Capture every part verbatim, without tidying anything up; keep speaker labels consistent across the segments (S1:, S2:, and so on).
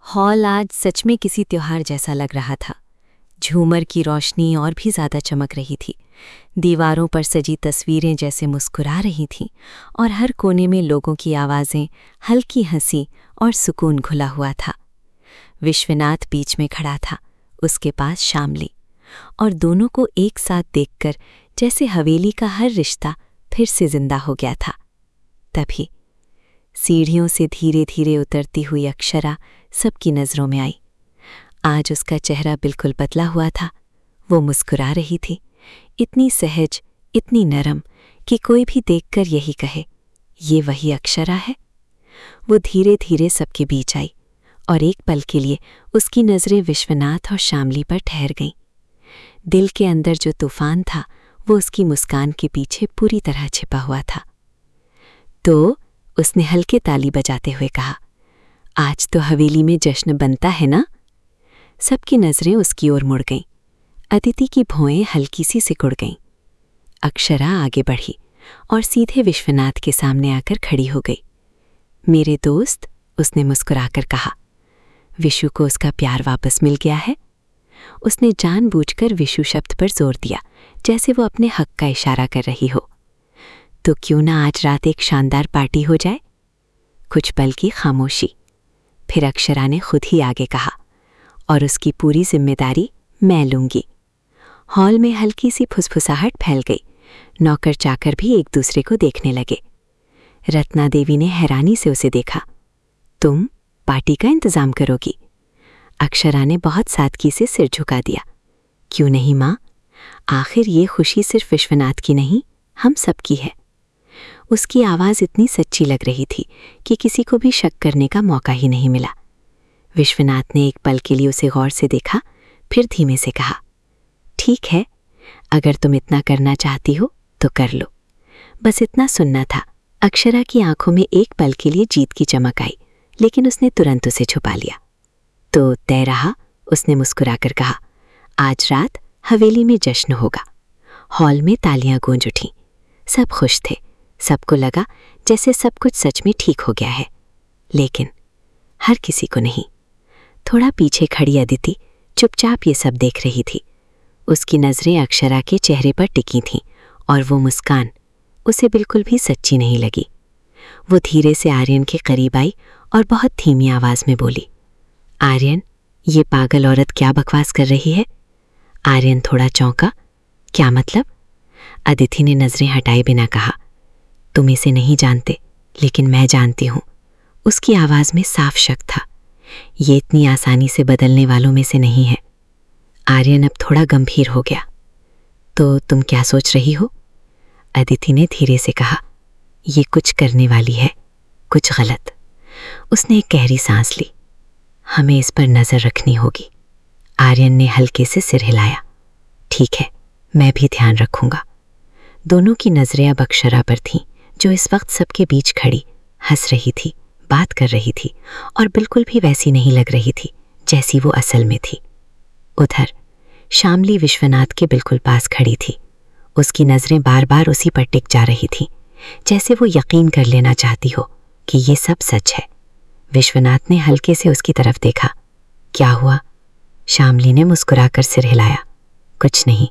S1: Hall आज सच में किसी त्योहार जैसा लग रहा था। झूमर की रोशनी और भी ज्यादा चमक रही थी। दीवारों पर सजी तस्वीरें जैसे मुस्कुरा रही थीं और हर कोने में लोगों की आवाज़ें, हल्की हंसी और सुकून घुला हुआ था। विश्वनाथ बीच में खड़ा था, उसके पास शामली, और दोनों को एक साथ देखकर जैसे हवेली का हर रिश्ता फिर से जिंदा हो गया था। तभी सीढ़ियों से धीरे धीरे उतरती हुई अक्षरा सबकी नज़रों में आई। आज उसका चेहरा बिल्कुल बदला हुआ था। वो मुस्कुरा रही थी, इतनी सहज, इतनी नरम कि कोई भी देखकर यही कहे, ये वही अक्षरा है। वो धीरे धीरे सबके बीच आई और एक पल के लिए उसकी नज़रें विश्वनाथ और शामली पर ठहर गईं। दिल के अंदर जो तूफान था वो उसकी मुस्कान के पीछे पूरी तरह छिपा हुआ था। तो उसने हल्के ताली बजाते हुए कहा, आज तो हवेली में जश्न बनता है ना। सबकी नज़रें उसकी ओर मुड़ गईं। अदिति की भौएं हल्की सी सिकुड़ गईं। अक्षरा आगे बढ़ी और सीधे विश्वनाथ के सामने आकर खड़ी हो गई। मेरे दोस्त, उसने मुस्कुराकर कहा। विशु को उसका प्यार वापस मिल गया है। उसने जानबूझकर विशु शब्द पर जोर दिया, जैसे वो अपने हक का इशारा कर रही हो। तो क्यों ना आज रात एक शानदार पार्टी हो जाए। कुछ पल की खामोशी, फिर अक्षरा ने खुद ही आगे कहा, और उसकी पूरी जिम्मेदारी मैं लूंगी। हॉल में हल्की सी फुसफुसाहट फैल गई। नौकर चाकर भी एक दूसरे को देखने लगे। रत्ना देवी ने हैरानी से उसे देखा। तुम पार्टी का इंतजाम करोगी? अक्षरा ने बहुत सादगी से सिर झुका दिया। क्यों नहीं माँ, आखिर ये खुशी सिर्फ विश्वनाथ की नहीं, हम सबकी है। उसकी आवाज़ इतनी सच्ची लग रही थी कि किसी को भी शक करने का मौका ही नहीं मिला। विश्वनाथ ने एक पल के लिए उसे गौर से देखा, फिर धीमे से कहा, ठीक है, अगर तुम इतना करना चाहती हो तो कर लो। बस इतना सुनना था। अक्षरा की आंखों में एक पल के लिए जीत की चमक आई, लेकिन उसने तुरंत उसे छुपा लिया। तो तय रहा, उसने मुस्कुराकर कहा। आज रात हवेली में जश्न होगा। हॉल में तालियां गूंज उठीं। सब खुश थे। सबको लगा जैसे सब कुछ सच में ठीक हो गया है, लेकिन हर किसी को नहीं। थोड़ा पीछे खड़ी अदिति चुपचाप ये सब देख रही थी। उसकी नज़रें अक्षरा के चेहरे पर टिकी थीं और वो मुस्कान उसे बिल्कुल भी सच्ची नहीं लगी। वो धीरे से आर्यन के करीब आई और बहुत धीमी आवाज़ में बोली, आर्यन, ये पागल औरत क्या बकवास कर रही है? आर्यन थोड़ा चौंका। क्या मतलब? अदिति ने नज़रें हटाए बिना कहा, तुम इसे नहीं जानते, लेकिन मैं जानती हूँ। उसकी आवाज़ में साफ शक था। ये इतनी आसानी से बदलने वालों में से नहीं है। आर्यन अब थोड़ा गंभीर हो गया। तो तुम क्या सोच रही हो? अदिति ने धीरे से कहा, ये कुछ करने वाली है, कुछ गलत। उसने एक गहरी सांस ली। हमें इस पर नज़र रखनी होगी। आर्यन ने हल्के से सिर हिलाया। ठीक है, मैं भी ध्यान रखूंगा। दोनों की नज़रें अब अक्षरा पर थीं, जो इस वक्त सबके बीच खड़ी हंस रही थी, बात कर रही थी और बिल्कुल भी वैसी नहीं लग रही थी जैसी वो असल में थी। उधर शामली विश्वनाथ के बिल्कुल पास खड़ी थी। उसकी नज़रें बार बार उसी पर टिक जा रही थीं, जैसे वो यकीन कर लेना चाहती हो कि ये सब सच है। विश्वनाथ ने हल्के से उसकी तरफ देखा। क्या हुआ? शामली ने मुस्कुराकर सिर हिलाया। कुछ नहीं,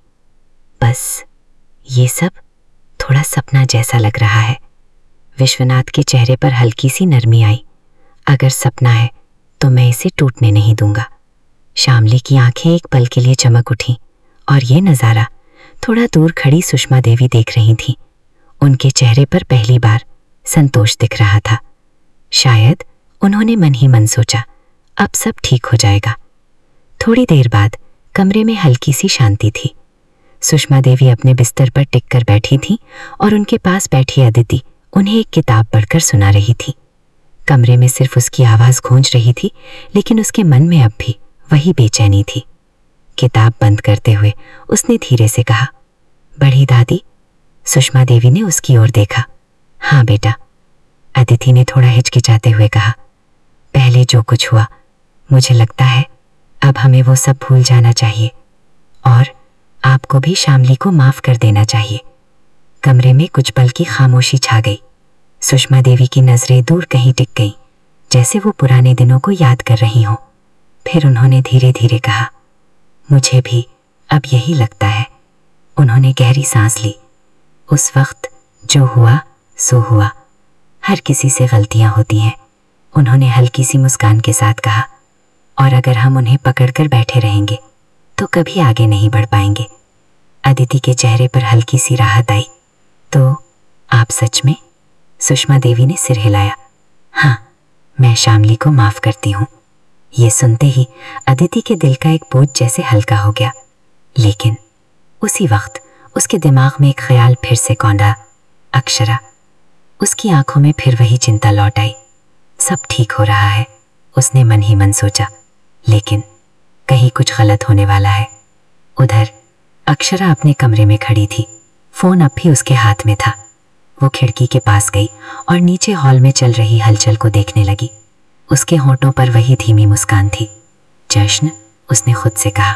S1: बस ये सब थोड़ा सपना जैसा लग रहा है। विश्वनाथ के चेहरे पर हल्की सी नरमी आई। अगर सपना है तो मैं इसे टूटने नहीं दूंगा। शामली की आंखें एक पल के लिए चमक उठीं और ये नज़ारा थोड़ा दूर खड़ी सुषमा देवी देख रही थीं। उनके चेहरे पर पहली बार संतोष दिख रहा था। शायद उन्होंने मन ही मन सोचा, अब सब ठीक हो जाएगा। थोड़ी देर बाद कमरे में हल्की सी शांति थी। सुषमा देवी अपने बिस्तर पर टिककर बैठी थीं और उनके पास बैठी अदिति उन्हें एक किताब पढ़कर सुना रही थी। कमरे में सिर्फ उसकी आवाज़ गूंज रही थी, लेकिन उसके मन में अब भी वही बेचैनी थी। किताब बंद करते हुए उसने धीरे से कहा, बड़ी दादी? सुषमा देवी ने उसकी ओर देखा। हाँ बेटा। अदिति ने थोड़ा हिचकिचाते हुए कहा, पहले जो कुछ हुआ, मुझे लगता है अब हमें वो सब भूल जाना चाहिए और आपको भी शामली को माफ कर देना चाहिए। कमरे में कुछ पल की खामोशी छा गई। सुषमा देवी की नजरें दूर कहीं टिक गईं, जैसे वो पुराने दिनों को याद कर रही हों।
S2: फिर उन्होंने धीरे धीरे कहा, मुझे भी अब यही लगता है। उन्होंने गहरी सांस ली। उस वक्त जो हुआ सो हुआ, हर किसी से गलतियां होती हैं। उन्होंने हल्की सी मुस्कान के साथ कहा, और अगर हम उन्हें पकड़कर बैठे रहेंगे तो कभी आगे नहीं बढ़ पाएंगे। अदिति के चेहरे पर हल्की सी राहत आई। तो आप सच में? सुषमा देवी ने सिर हिलाया। हाँ, मैं शामली को माफ करती हूँ। ये सुनते ही अदिति के दिल का एक बोझ जैसे हल्का हो गया। लेकिन उसी वक्त उसके दिमाग में एक ख्याल फिर से कौंधा, अक्षरा। उसकी आंखों में फिर वही चिंता लौट आई। सब ठीक हो रहा है, उसने मन ही मन सोचा, लेकिन कहीं कुछ गलत होने वाला है। उधर अक्षरा अपने कमरे में खड़ी थी। फोन अब भी उसके हाथ में था। वो खिड़की के पास गई और नीचे हॉल में चल रही हलचल को देखने लगी। उसके होंठों पर वही धीमी मुस्कान थी। जश्न, उसने खुद से कहा,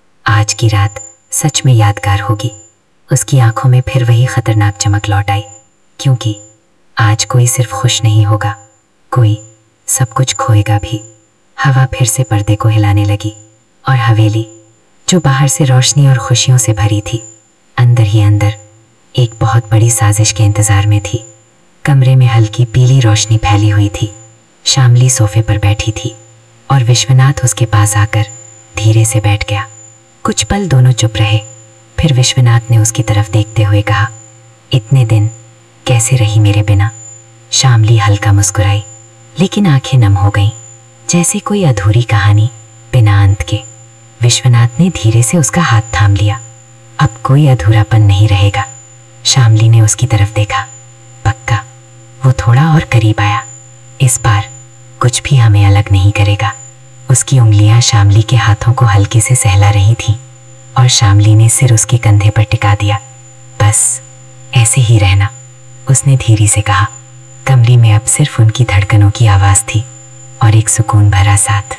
S2: आज की रात सच में यादगार होगी। उसकी आंखों में फिर वही खतरनाक चमक लौट आई, क्योंकि आज कोई सिर्फ खुश नहीं होगा, कोई सब कुछ खोएगा भी। हवा फिर से पर्दे को हिलाने लगी और हवेली, जो बाहर से रोशनी और खुशियों से भरी थी, अंदर ही अंदर एक बहुत बड़ी साजिश के इंतजार में थी। कमरे में हल्की पीली रोशनी फैली हुई थी। शामली सोफे पर बैठी थी और विश्वनाथ उसके पास आकर धीरे से बैठ गया। कुछ पल दोनों चुप रहे। फिर विश्वनाथ ने उसकी तरफ देखते हुए कहा, इतने दिन कैसे रही मेरे बिना? शामली हल्का मुस्कुराई, लेकिन आंखें नम हो गईं, जैसे कोई अधूरी कहानी बिना अंत के। विश्वनाथ ने धीरे से उसका हाथ थाम लिया। अब कोई अधूरापन नहीं रहेगा। शामली ने उसकी तरफ देखा। पक्का? वो थोड़ा और करीब आया। इस बार कुछ भी हमें अलग नहीं करेगा। उसकी उंगलियां शामली के हाथों को हल्के से सहला रही थीं और शामली ने सिर उसके कंधे पर टिका दिया। बस ऐसे ही रहना, उसने धीरे से कहा। कमरे में अब सिर्फ उनकी धड़कनों की आवाज थी और एक सुकून भरा साथ।